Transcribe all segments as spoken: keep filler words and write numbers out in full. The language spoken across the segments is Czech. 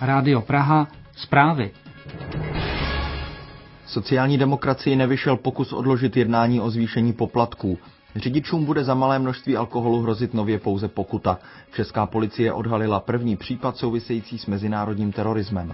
Rádio Praha, zprávy. Sociální demokracii nevyšel pokus odložit jednání o zvýšení poplatků. Řidičům bude za malé množství alkoholu hrozit nově pouze pokuta. Česká policie odhalila první případ související s mezinárodním terorismem.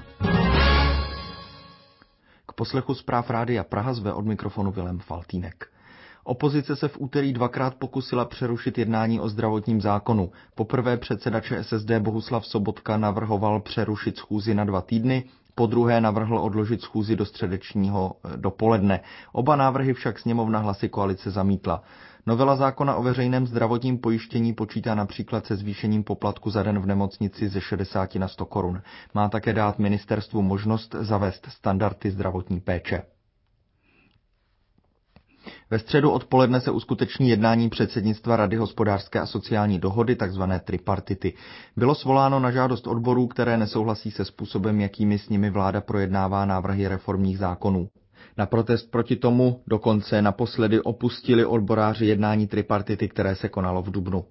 K poslechu zpráv Rádia Praha zve od mikrofonu Vilém Faltýnek. Opozice se v úterý dvakrát pokusila přerušit jednání o zdravotním zákonu. Poprvé předseda ČSSD Bohuslav Sobotka navrhoval přerušit schůzi na dva týdny, podruhé navrhl odložit schůzi do středečního dopoledne. Oba návrhy však sněmovna hlasy koalice zamítla. Novela zákona o veřejném zdravotním pojištění počítá například se zvýšením poplatku za den v nemocnici ze šedesáti na sto korun. Má také dát ministerstvu možnost zavést standardy zdravotní péče. Ve středu odpoledne se uskuteční jednání předsednictva Rady hospodářské a sociální dohody, takzvané tripartity. Bylo svoláno na žádost odborů, které nesouhlasí se způsobem, jakými s nimi vláda projednává návrhy reformních zákonů. Na protest proti tomu dokonce naposledy opustili odboráři jednání tripartity, které se konalo v dubnu.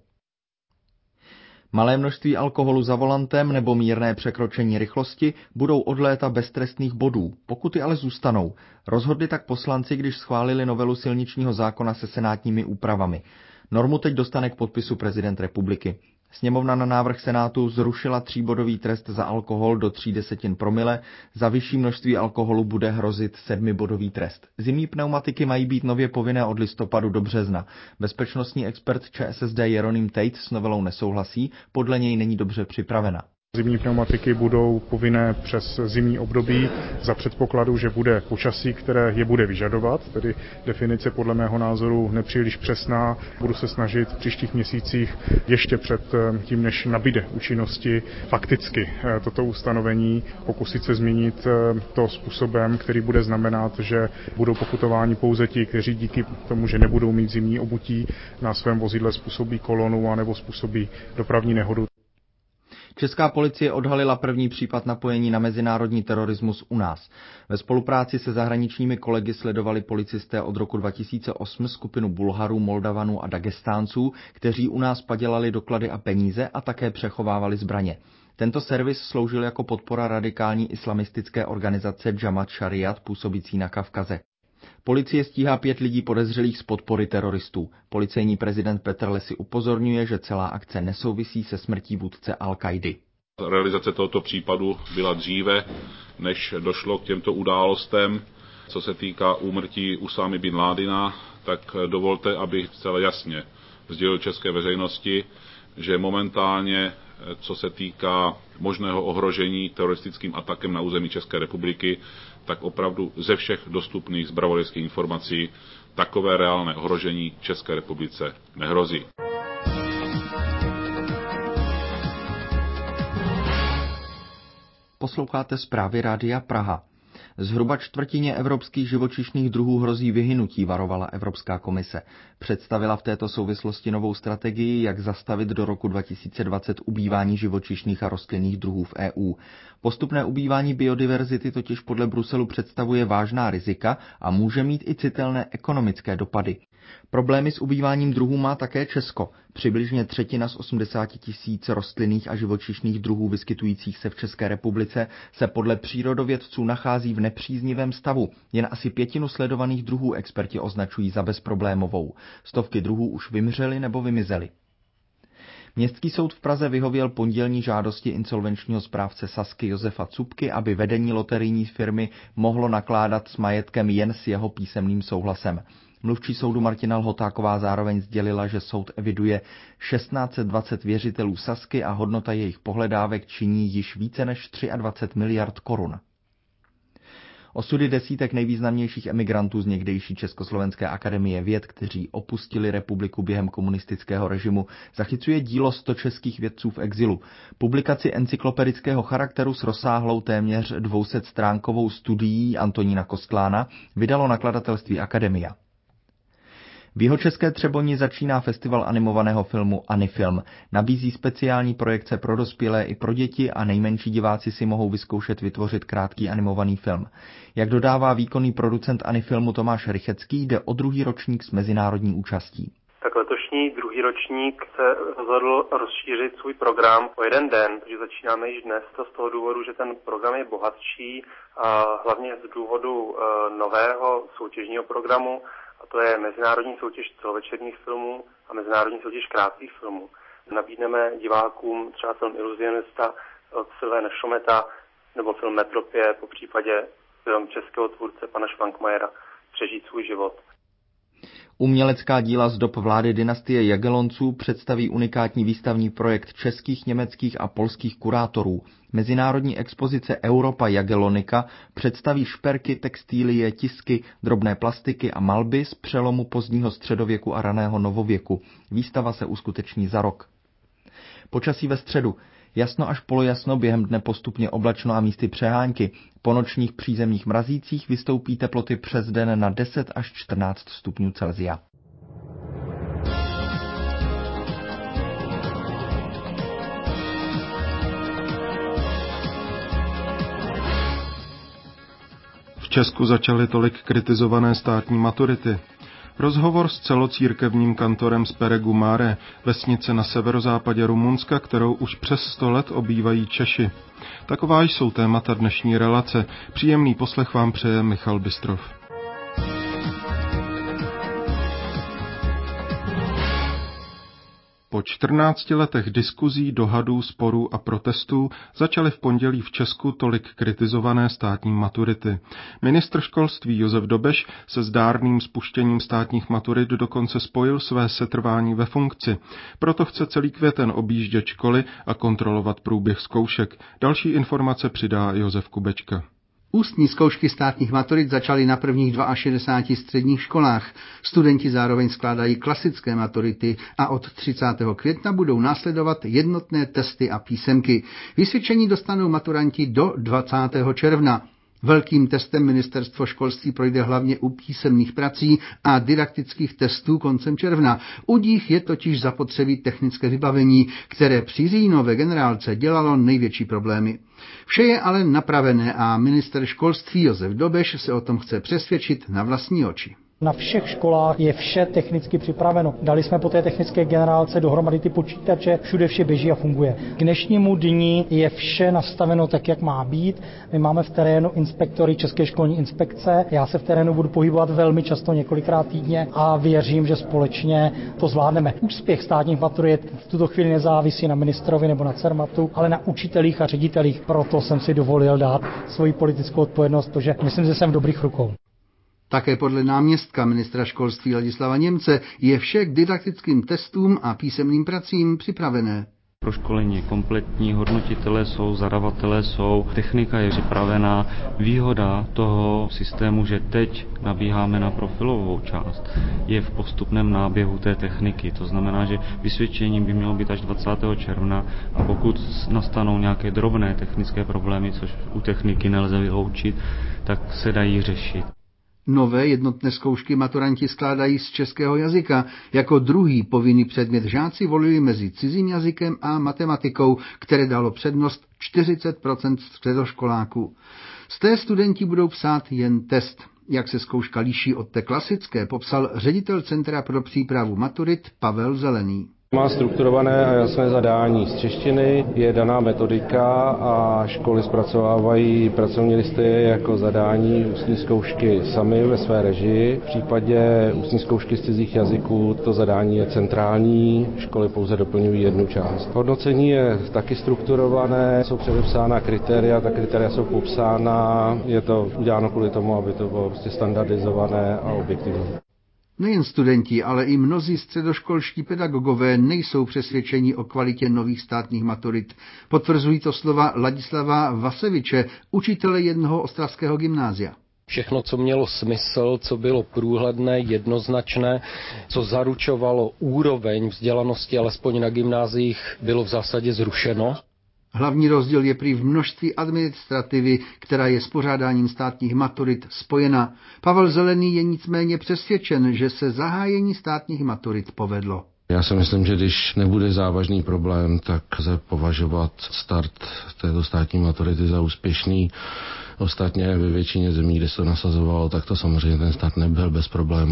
Malé množství alkoholu za volantem nebo mírné překročení rychlosti budou od léta bez trestných bodů, pokuty ale zůstanou. Rozhodli tak poslanci, když schválili novelu silničního zákona se senátními úpravami. Normu teď dostane k podpisu prezident republiky. Sněmovna na návrh Senátu zrušila tříbodový trest za alkohol do tří desetin promile, za vyšší množství alkoholu bude hrozit sedmibodový trest. Zimní pneumatiky mají být nově povinné od listopadu do března. Bezpečnostní expert ČSSD Jeroným Tejc s novelou nesouhlasí, podle něj není dobře připravena. Zimní pneumatiky budou povinné přes zimní období za předpokladu, že bude počasí, které je bude vyžadovat, tedy definice podle mého názoru nepříliš přesná. Budu se snažit v příštích měsících ještě před tím, než nabyde účinnosti fakticky toto ustanovení, pokusit se změnit to způsobem, který bude znamenat, že budou pokutováni pouze ti, kteří díky tomu, že nebudou mít zimní obutí na svém vozidle, způsobí kolonu anebo způsobí dopravní nehodu. Česká policie odhalila první případ napojení na mezinárodní terorismus u nás. Ve spolupráci se zahraničními kolegy sledovali policisté od roku dva tisíce osm skupinu Bulharů, Moldavanů a Dagestánců, kteří u nás padělali doklady a peníze a také přechovávali zbraně. Tento servis sloužil jako podpora radikální islamistické organizace Jamaat Šariat působící na Kavkaze. Policie stíhá pět lidí podezřelých z podpory teroristů. Policejní prezident Petr Lesi upozorňuje, že celá akce nesouvisí se smrtí vůdce Al-Kaidy. Realizace tohoto případu byla dříve, než došlo k těmto událostem. Co se týká úmrtí Usámy bin Ládina, tak dovolte, abych zcela jasně sdělil české veřejnosti, že momentálně, co se týká možného ohrožení teroristickým atakem na území České republiky, tak opravdu ze všech dostupných zpravodajských informací takové reálné ohrožení České republice nehrozí. Posloucháte zprávy Rádia Praha. Zhruba čtvrtině evropských živočišných druhů hrozí vyhynutí, varovala Evropská komise. Představila v této souvislosti novou strategii, jak zastavit do roku dva tisíce dvacet ubývání živočišných a rostlinných druhů v E U. Postupné ubývání biodiverzity totiž podle Bruselu představuje vážná rizika a může mít i citelné ekonomické dopady. Problémy s ubýváním druhů má také Česko. Přibližně třetina z osmdesáti tisíc rostlinných a živočišných druhů vyskytujících se v České republice se podle přírodovědců nachází v nepříznivém stavu. Jen asi pětinu sledovaných druhů experti označují za bezproblémovou. Stovky druhů už vymřely nebo vymizely. Městský soud v Praze vyhověl pondělní žádosti insolvenčního správce Sazky Josefa Cupky, aby vedení loterijní firmy mohlo nakládat s majetkem jen s jeho písemným souhlasem. Mluvčí soudu Martina Lhotáková zároveň sdělila, že soud eviduje tisíc šest set dvacet věřitelů Sazky a hodnota jejich pohledávek činí již více než dvacet tři miliard korun. Osudy desítek nejvýznamnějších emigrantů z někdejší Československé akademie věd, kteří opustili republiku během komunistického režimu, zachycuje dílo sto českých vědců v exilu. Publikaci encyklopedického charakteru s rozsáhlou téměř dvousetstránkovou studií Antonína Kostlána vydalo nakladatelství Akademia. V jihočeské Třeboni začíná festival animovaného filmu Anifilm. Nabízí speciální projekce pro dospělé i pro děti a nejmenší diváci si mohou vyzkoušet vytvořit krátký animovaný film. Jak dodává výkonný producent Anifilmu Tomáš Rychecký, jde o druhý ročník s mezinárodní účastí. Tak tak letošní druhý ročník se rozhodl rozšířit svůj program o jeden den, takže začínáme již dnes. To z toho důvodu, že ten program je bohatší a hlavně z důvodu nového soutěžního programu, a to je mezinárodní soutěž celovečerních filmů a mezinárodní soutěž krátkých filmů. Nabídneme divákům třeba film Iluzionista od Sylvaina Šometa nebo film Metropie, po případě film českého tvůrce pana Švankmajera Přežít svůj život. Umělecká díla z dob vlády dynastie Jagellonců představí unikátní výstavní projekt českých, německých a polských kurátorů. Mezinárodní expozice Europa Jagellonika představí šperky, textílie, tisky, drobné plastiky a malby z přelomu pozdního středověku a raného novověku. Výstava se uskuteční za rok. Počasí ve středu. Jasno až polojasno, během dne postupně oblačno a místy přehánky. Po nočních přízemních mrazících vystoupí teploty přes den na deset až čtrnáct stupňů Celsia. V Česku začaly tolik kritizované státní maturity. Rozhovor s celocírkevním kantorem z Peregu Mare, vesnice na severozápadě Rumunska, kterou už přes sto let obývají Češi. Taková jsou témata dnešní relace. Příjemný poslech vám přeje Michal Bystrov. Po čtrnácti letech diskuzí, dohadů, sporů a protestů začaly v pondělí v Česku tolik kritizované státní maturity. Ministr školství Josef Dobeš se zdárným spuštěním státních maturit dokonce spojil své setrvání ve funkci. Proto chce celý květen objíždět školy a kontrolovat průběh zkoušek. Další informace přidá Josef Kubečka. Ústní zkoušky státních maturit začaly na prvních šedesáti dvou středních školách. Studenti zároveň skládají klasické maturity a od třicátého května budou následovat jednotné testy a písemky. Vysvědčení dostanou maturanti do dvacátého června. Velkým testem ministerstvo školství projde hlavně u písemných prací a didaktických testů koncem června. U nich je totiž zapotřebí technické vybavení, které při říjnové generálce dělalo největší problémy. Vše je ale napravené a ministr školství Josef Dobeš se o tom chce přesvědčit na vlastní oči. Na všech školách je vše technicky připraveno. Dali jsme po té technické generálce dohromady ty počítače, všude vše běží a funguje. K dnešnímu dni je vše nastaveno tak, jak má být. My máme v terénu inspektory České školní inspekce. Já se v terénu budu pohybovat velmi často, několikrát týdně a věřím, že společně to zvládneme. Úspěch státních maturit v tuto chvíli nezávisí na ministrovi nebo na Cermatu, ale na učitelích a ředitelích. Proto jsem si dovolil dát svoji politickou odpovědnost, protože myslím, že jsem v dobrých rukou. Také podle náměstka ministra školství Ladislava Němce je vše k didaktickým testům a písemným pracím připravené. Pro školení je kompletní, hodnotitelé jsou, zadavatelé jsou, technika je připravená. Výhoda toho systému, že teď nabíháme na profilovou část, je v postupném náběhu té techniky. To znamená, že vysvědčení by mělo být až dvacátého června a pokud nastanou nějaké drobné technické problémy, což u techniky nelze vyloučit, tak se dají řešit. Nové jednotné zkoušky maturanti skládají z českého jazyka. Jako druhý povinný předmět žáci volili mezi cizím jazykem a matematikou, které dalo přednost čtyřicet procent středoškoláků. Z té studenti budou psát jen test. Jak se zkouška liší od té klasické, popsal ředitel Centra pro přípravu maturit Pavel Zelený. Má strukturované a jasné zadání z češtiny, je daná metodika a školy zpracovávají pracovní listy jako zadání ústní zkoušky sami ve své režii. V případě ústní zkoušky z cizích jazyků to zadání je centrální, školy pouze doplňují jednu část. Hodnocení je taky strukturované, jsou předepsána kritéria, ta kritéria jsou popsána, je to uděláno kvůli tomu, aby to bylo prostě standardizované a objektivní. Nejen studenti, ale i mnozí středoškolští pedagogové nejsou přesvědčeni o kvalitě nových státních maturit. Potvrzují to slova Ladislava Vaseviče, učitele jednoho ostravského gymnázia. Všechno, co mělo smysl, co bylo průhledné, jednoznačné, co zaručovalo úroveň vzdělanosti, alespoň na gymnáziích, bylo v zásadě zrušeno. Hlavní rozdíl je prý v množství administrativy, která je s pořádáním státních maturit spojena. Pavel Zelený je nicméně přesvědčen, že se zahájení státních maturit povedlo. Já si myslím, že když nebude závažný problém, tak lze považovat start této státní maturity za úspěšný. Ostatně ve většině zemí, kde se to nasazovalo, tak to samozřejmě ten start nebyl bez problémů.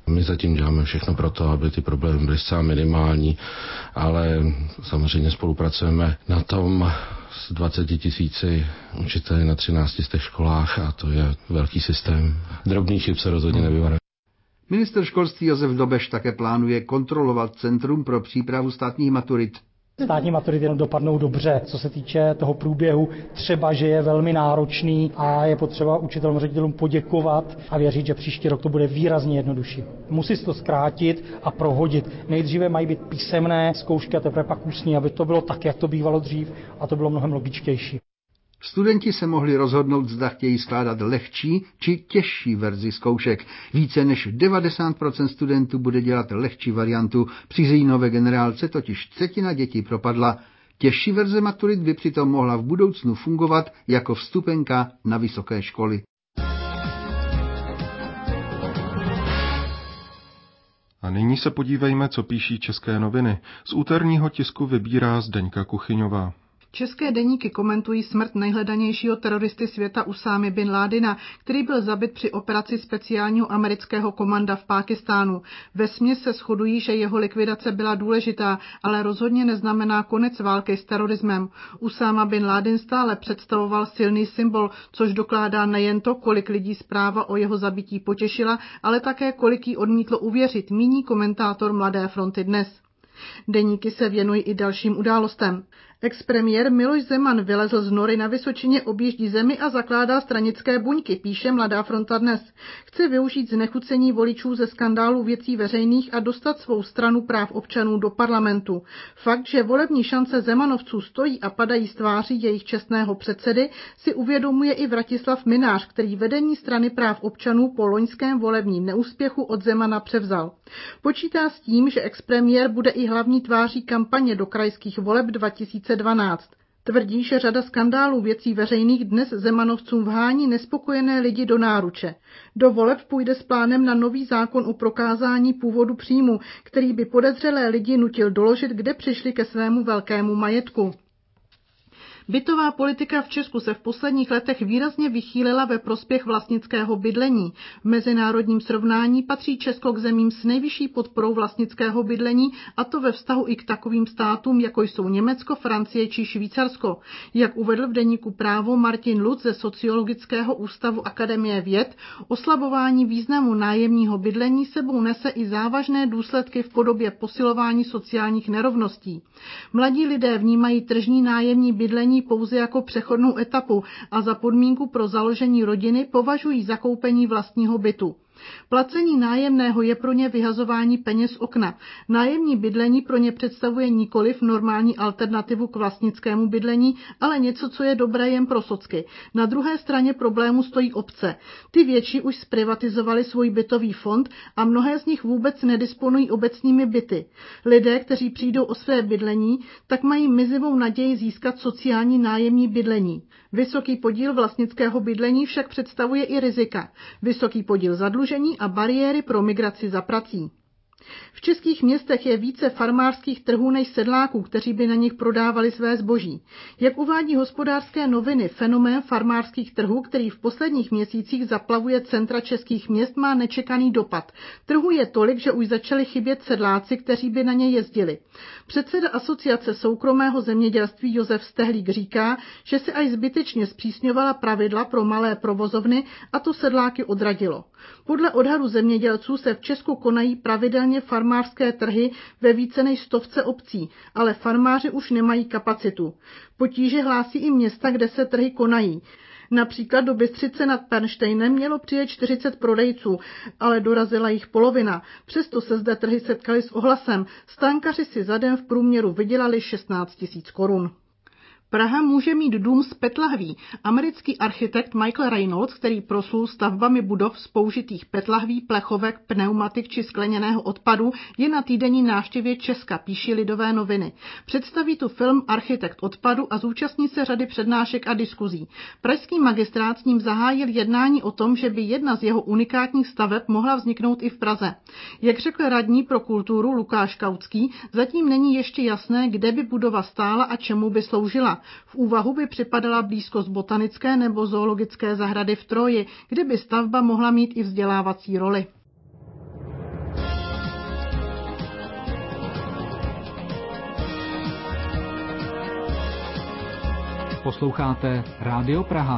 My zatím děláme všechno pro to, aby ty problémy byly zcela minimální, ale samozřejmě spolupracujeme na tom s dvaceti tisíci učiteli na třinácti z těch školách a to je velký systém. Drobný šip se rozhodně nevyvaruje. Ministr školství Josef Dobeš také plánuje kontrolovat Centrum pro přípravu státních maturit. Státní maturity dopadnou dobře, co se týče toho průběhu, třeba, že je velmi náročný a je potřeba učitelům, ředitelům poděkovat a věřit, že příští rok to bude výrazně jednodušší. Musí se to zkrátit a prohodit. Nejdříve mají být písemné zkoušky a teprve pak ústní, aby to bylo tak, jak to bývalo dřív a to bylo mnohem logičtější. Studenti se mohli rozhodnout, zda chtějí skládat lehčí či těžší verzi zkoušek. Více než devadesát procent studentů bude dělat lehčí variantu. Při říjnové generálce totiž třetina dětí propadla. Těžší verze maturit by přitom mohla v budoucnu fungovat jako vstupenka na vysoké školy. A nyní se podívejme, co píší české noviny. Z úterního tisku vybírá Zdeňka Kuchyňová. České deníky komentují smrt nejhledanějšího teroristy světa Usámy bin Ládina, který byl zabit při operaci speciálního amerického komanda v Pákistánu. Vesměs se shodují, že jeho likvidace byla důležitá, ale rozhodně neznamená konec války s terorismem. Usáma bin Ládin stále představoval silný symbol, což dokládá nejen to, kolik lidí zpráva o jeho zabití potěšila, ale také kolik jí odmítlo uvěřit, míní komentátor Mladé fronty Dnes. Deníky se věnují i dalším událostem. Expremiér Miloš Zeman vylezl z nory na Vysočině, objíždí zemi a zakládá stranické buňky, píše Mladá fronta Dnes. Chce využít znechucení voličů ze skandálu věcí veřejných a dostat svou stranu práv občanů do parlamentu. Fakt, že volební šance Zemanovců stojí a padají z tváří jejich čestného předsedy, si uvědomuje i Vratislav Mynář, který vedení strany práv občanů po loňském volebním neúspěchu od Zemana převzal. Počítá s tím, že expremiér bude i hlavní tváří kampaně do krajských voleb dva tisíce dvanáct. Tvrdí, že řada skandálů věcí veřejných dnes Zemanovcům vhání nespokojené lidi do náruče. Do voleb půjde s plánem na nový zákon o prokázání původu příjmu, který by podezřelé lidi nutil doložit, kde přišli ke svému velkému majetku. Bytová politika v Česku se v posledních letech výrazně vychýlila ve prospěch vlastnického bydlení. V mezinárodním srovnání patří Česko k zemím s nejvyšší podporou vlastnického bydlení, a to ve vztahu i k takovým státům, jako jsou Německo, Francie či Švýcarsko. Jak uvedl v deníku Právo Martin Lutz ze Sociologického ústavu Akademie věd, oslabování významu nájemního bydlení sebou nese i závažné důsledky v podobě posilování sociálních nerovností. Mladí lidé vnímají tržní nájemní bydlení pouze jako přechodnou etapu a za podmínku pro založení rodiny považují zakoupení vlastního bytu. Placení nájemného je pro ně vyhazování peněz z okna. Nájemní bydlení pro ně představuje nikoliv normální alternativu k vlastnickému bydlení, ale něco, co je dobré jen pro socky. Na druhé straně problému stojí obce. Ty větší už zprivatizovaly svůj bytový fond a mnohé z nich vůbec nedisponují obecními byty. Lidé, kteří přijdou o své bydlení, tak mají mizivou naději získat sociální nájemní bydlení. Vysoký podíl vlastnického bydlení však představuje i rizika. Vysoký podíl zadlužení a bariéry pro migraci za prací. V českých městech je více farmářských trhů než sedláků, kteří by na nich prodávali své zboží. Jak uvádí Hospodářské noviny, fenomén farmářských trhů, který v posledních měsících zaplavuje centra českých měst, má nečekaný dopad. Trhu je tolik, že už začali chybět sedláci, kteří by na ně jezdili. Předseda Asociace soukromého zemědělství Josef Stehlík říká, že se až zbytečně zpřísňovala pravidla pro malé provozovny a to sedláky odradilo. Podle odhadu zemědělců se v Česku konají pravidelně farmářské trhy ve více než stovce obcí, ale farmáři už nemají kapacitu. Potíže hlásí i města, kde se trhy konají. Například do Bystřice nad Pernštejnem mělo přijet čtyřicet prodejců, ale dorazila jich polovina. Přesto se zde trhy setkaly s ohlasem. Stánkaři si za den v průměru vydělali šestnáct tisíc korun. Praha může mít dům z PET lahví. Americký architekt Michael Reynolds, který proslul stavbami budov z použitých PET lahví, plechovek, pneumatik či skleněného odpadu, je na týdenní návštěvě Česka, píší Lidové noviny. Představí tu film Architekt odpadu a zúčastní se řady přednášek a diskuzí. Pražský magistrát s ním zahájil jednání o tom, že by jedna z jeho unikátních staveb mohla vzniknout i v Praze. Jak řekl radní pro kulturu Lukáš Kautský, zatím není ještě jasné, kde by budova stála a čemu by sloužila. V úvahu by připadala blízkost botanické nebo zoologické zahrady v Troji, kde by stavba mohla mít i vzdělávací roli. Posloucháte Rádio Praha.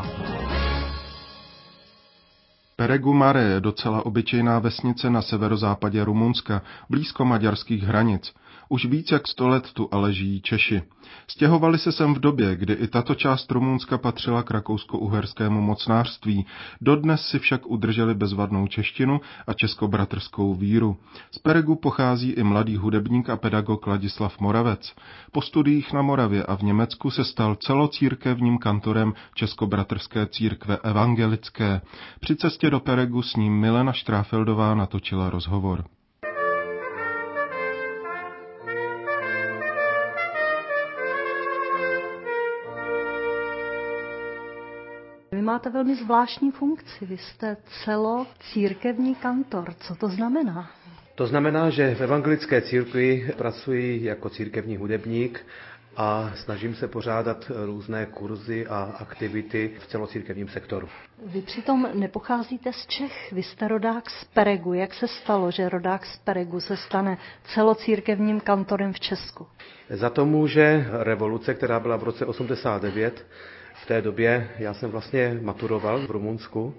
Peregu Mare je docela obyčejná vesnice na severozápadě Rumunska, blízko maďarských hranic. Už víc jak sto let tu ale žijí Češi. Stěhovali se sem v době, kdy i tato část Rumunska patřila k rakousko-uherskému mocnářství. Dodnes si však udrželi bezvadnou češtinu a českobratrskou víru. Z Peregu pochází i mladý hudebník a pedagog Ladislav Moravec. Po studiích na Moravě a v Německu se stal celocírkevním kantorem Českobratrské církve evangelické. Při cestě do Peregu s ním Milena Štráfeldová natočila rozhovor. Vy máte velmi zvláštní funkci, vy jste celocírkevní kantor. Co to znamená? To znamená, že v evangelické církvi pracuji jako církevní hudebník a snažím se pořádat různé kurzy a aktivity v celocírkevním sektoru. Vy přitom nepocházíte z Čech, vy jste rodák z Peregu. Jak se stalo, že rodák z Peregu se stane celocírkevním kantorem v Česku? Za to může revoluce, která byla v roce osmdesát devět. V té době já jsem vlastně maturoval v Rumunsku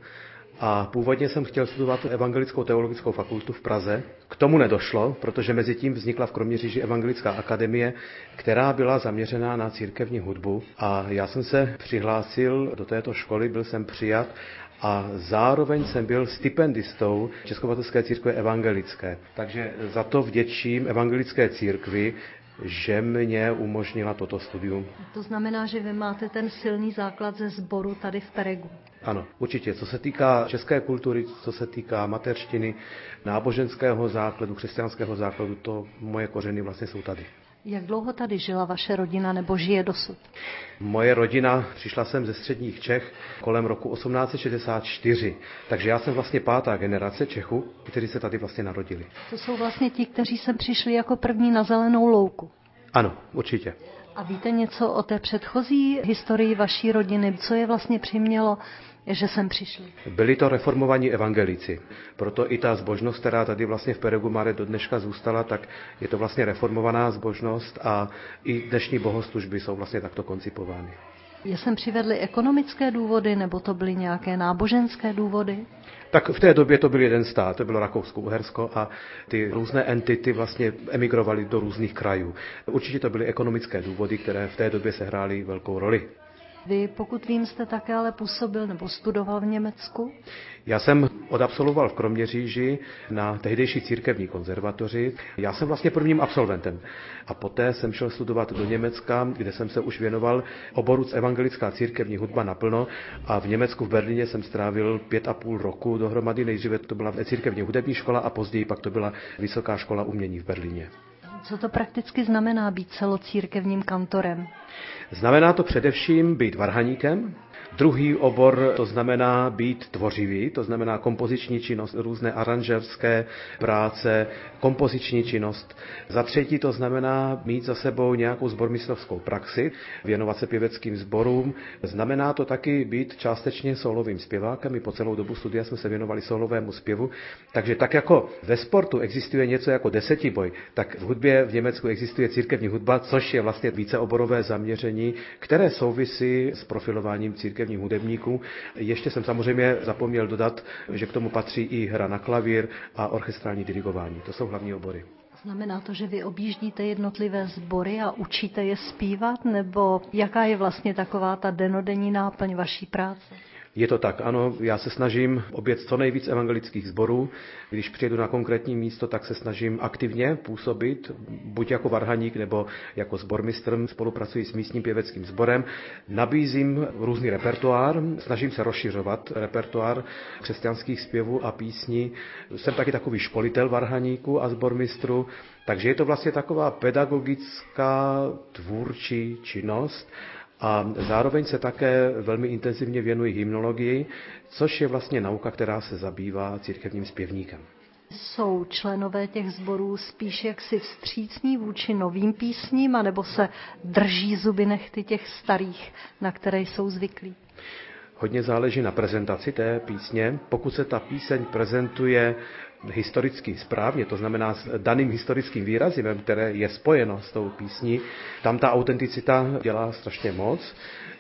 a původně jsem chtěl studovat Evangelickou teologickou fakultu v Praze. K tomu nedošlo, protože mezi tím vznikla v Kroměříži Evangelická akademie, která byla zaměřená na církevní hudbu a já jsem se přihlásil do této školy, byl jsem přijat a zároveň jsem byl stipendistou Českobratrské církve evangelické. Takže za to vděčím evangelické církvi, že mě umožnila toto studium. To znamená, že vy máte ten silný základ ze sboru tady v Peregu. Ano, určitě. Co se týká české kultury, co se týká mateřštiny, náboženského základu, křesťanského základu, to moje kořeny vlastně jsou tady. Jak dlouho tady žila vaše rodina nebo žije dosud? Moje rodina, přišla jsem ze středních Čech kolem roku osmnáct set šedesát čtyři, takže já jsem vlastně pátá generace Čechů, kteří se tady vlastně narodili. To jsou vlastně ti, kteří sem přišli jako první na zelenou louku. Ano, určitě. A víte něco o té předchozí historii vaší rodiny? Co je vlastně přimělo, že sem přišli? Byli to reformovaní evangelici. Proto i ta zbožnost, která tady vlastně v Peregu Mare do dneška zůstala, tak je to vlastně reformovaná zbožnost a i dnešní bohoslužby jsou vlastně takto koncipovány. Je sem přivedly ekonomické důvody, nebo to byly nějaké náboženské důvody? Tak v té době to byl jeden stát, to bylo Rakousko-Uhersko a ty různé entity vlastně emigrovaly do různých krajů. Určitě to byly ekonomické důvody, které v té době sehrály velkou roli. Vy, pokud vím, jste také ale působil nebo studoval v Německu? Já jsem odabsolvoval v Kroměříži na tehdejší církevní konzervatoři. Já jsem vlastně prvním absolventem. A poté jsem šel studovat do Německa, kde jsem se už věnoval oboru evangelická církevní hudba naplno. A v Německu v Berlíně jsem strávil pět a půl roku dohromady. Nejdříve to byla církevní hudební škola a později pak to byla Vysoká škola umění v Berlíně. Co to prakticky znamená být celocírkevním kantorem? Znamená to především být varhaníkem. Druhý obor to znamená být tvořivý, to znamená kompoziční činnost, různé aranžerské práce, kompoziční činnost. Za třetí to znamená mít za sebou nějakou sbormistrovskou praxi, věnovat se pěveckým sborům. Znamená to taky být částečně sólovým zpěvákem. My po celou dobu studia jsme se věnovali sólovému zpěvu. Takže tak jako ve sportu existuje něco jako desetiboj, tak v hudbě v Německu existuje církevní hudba, což je vlastně víceoborové zaměření, které souvisí s profilováním církevních hudebníků. Ještě jsem samozřejmě zapomněl dodat, že k tomu patří i hra na klavír a orchestrální dirigování. To jsou hlavní obory. Znamená to, že vy objíždíte jednotlivé sbory a učíte je zpívat, nebo jaká je vlastně taková ta denodenní náplň vaší práce? Je to tak, ano, já se snažím objet co nejvíc evangelických sborů. Když přijedu na konkrétní místo, tak se snažím aktivně působit, buď jako varhaník nebo jako sbormistr, spolupracuji s místním pěveckým sborem, nabízím různý repertoár, snažím se rozšiřovat repertoár křesťanských zpěvů a písní. Jsem taky takový školitel varhaníků a sbormistrů, takže je to vlastně taková pedagogická tvůrčí činnost. A zároveň se také velmi intenzivně věnuji hymnologii, což je vlastně nauka, která se zabývá církevním zpěvníkem. Jsou členové těch sborů spíš jaksi vstřícní vůči novým písním, anebo se drží zuby nehty těch starých, na které jsou zvyklí? Hodně záleží na prezentaci té písně. Pokud se ta píseň prezentuje historicky správně, to znamená s daným historickým výrazem, které je spojeno s tou písní, tam ta autenticita dělá strašně moc.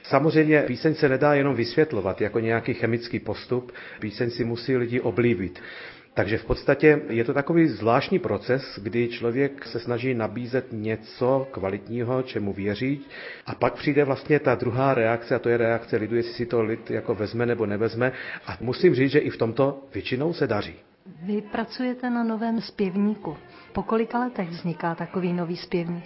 Samozřejmě píseň se nedá jenom vysvětlovat jako nějaký chemický postup, píseň si musí lidi oblíbit. Takže v podstatě je to takový zvláštní proces, kdy člověk se snaží nabízet něco kvalitního, čemu věří, a pak přijde vlastně ta druhá reakce, a to je reakce lidu, jestli si to lid jako vezme nebo nevezme. A musím říct, že i v tomto většinou se daří. Vy pracujete na novém zpěvníku. Po kolika letech vzniká takový nový zpěvník?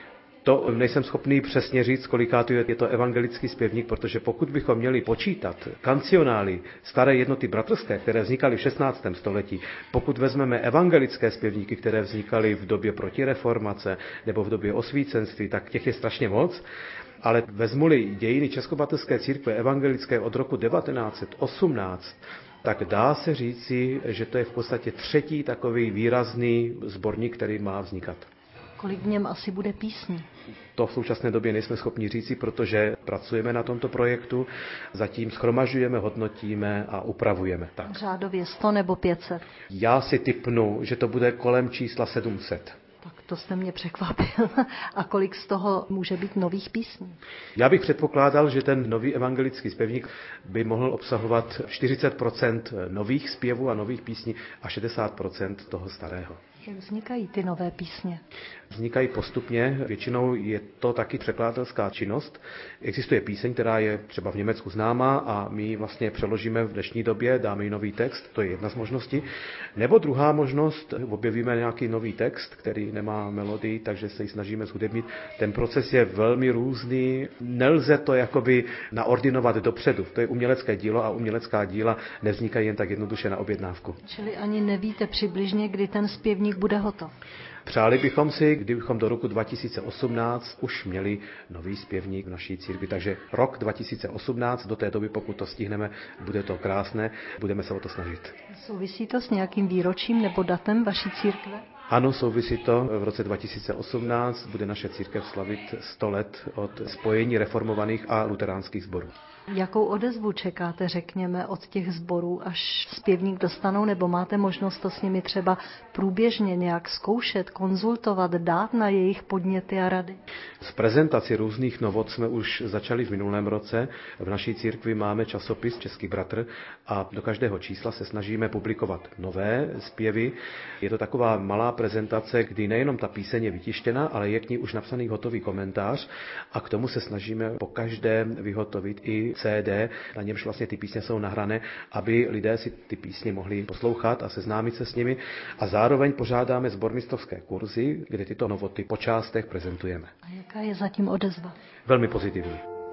To nejsem schopný přesně říct, kolikátý je to evangelický zpěvník, protože pokud bychom měli počítat kancionály, staré jednoty bratrské, které vznikaly v šestnáctém století, pokud vezmeme evangelické zpěvníky, které vznikaly v době protireformace nebo v době osvícenství, tak těch je strašně moc. Ale vezmu-li dějiny Českobratrské církve evangelické od roku devatenáct set osmnáct, tak dá se říci, že to je v podstatě třetí takový výrazný sborník, který má vznikat. Kolik v něm asi bude písní? To v současné době nejsme schopni říci, protože pracujeme na tomto projektu, zatím shromažďujeme, hodnotíme a upravujeme. Tak. Řádově sto nebo pět set? Já si tipnu, že to bude kolem čísla sedm set. Tak to jste mě překvapil. A kolik z toho může být nových písní? Já bych předpokládal, že ten nový evangelický zpěvník by mohl obsahovat čtyřicet procent nových zpěvů a nových písní a šedesát procent toho starého. Jak vznikají ty nové písně? Vznikají postupně, většinou je to taky překladatelská činnost. Existuje píseň, která je třeba v Německu známá a my ji vlastně přeložíme v dnešní době, dáme jí nový text, to je jedna z možností. Nebo druhá možnost, objevíme nějaký nový text, který nemá melodii, takže se ji snažíme zhudebnit. Ten proces je velmi různý, nelze to jakoby naordinovat dopředu. To je umělecké dílo a umělecká díla nevznikají jen tak jednoduše na objednávku. Čili ani nevíte přibližně, kdy ten zpěvník bude hotov? Přáli bychom si, kdybychom do roku dva tisíce osmnáct už měli nový zpěvník v naší církvi. Takže rok dva tisíce osmnáct, do té doby, pokud to stihneme, bude to krásné, budeme se o to snažit. Souvisí to s nějakým výročím nebo datem vaší církve? Ano, souvisí to. V roce dva tisíce osmnáct bude naše církev slavit sto let od spojení reformovaných a luteránských sborů. Jakou odezvu čekáte, řekněme, od těch sborů, až zpěvník dostanou, nebo máte možnost to s nimi třeba průběžně nějak zkoušet, konzultovat, dát na jejich podněty a rady? S prezentací různých novot jsme už začali v minulém roce. V naší církvi máme časopis Český bratr a do každého čísla se snažíme publikovat nové zpěvy. Je to taková malá prezentace, kdy nejenom ta píseň je vytištěna, ale je k ní už napsaný hotový komentář a k tomu se snažíme po každé vyhotovit i cé dé, na němž vlastně ty písně jsou nahrané, aby lidé si ty písně mohli poslouchat a seznámit se s nimi. A zároveň pořádáme sbormistrovské kurzy, kde tyto novoty po částech prezentujeme. A jaká je zatím odezva? Velmi pozitivní.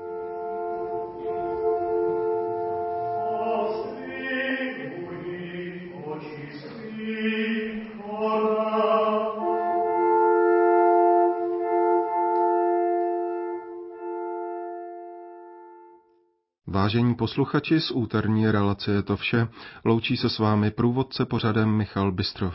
Vážení posluchači, z úterní relace je to vše. Loučí se s vámi průvodce pořadem Michal Bystrov.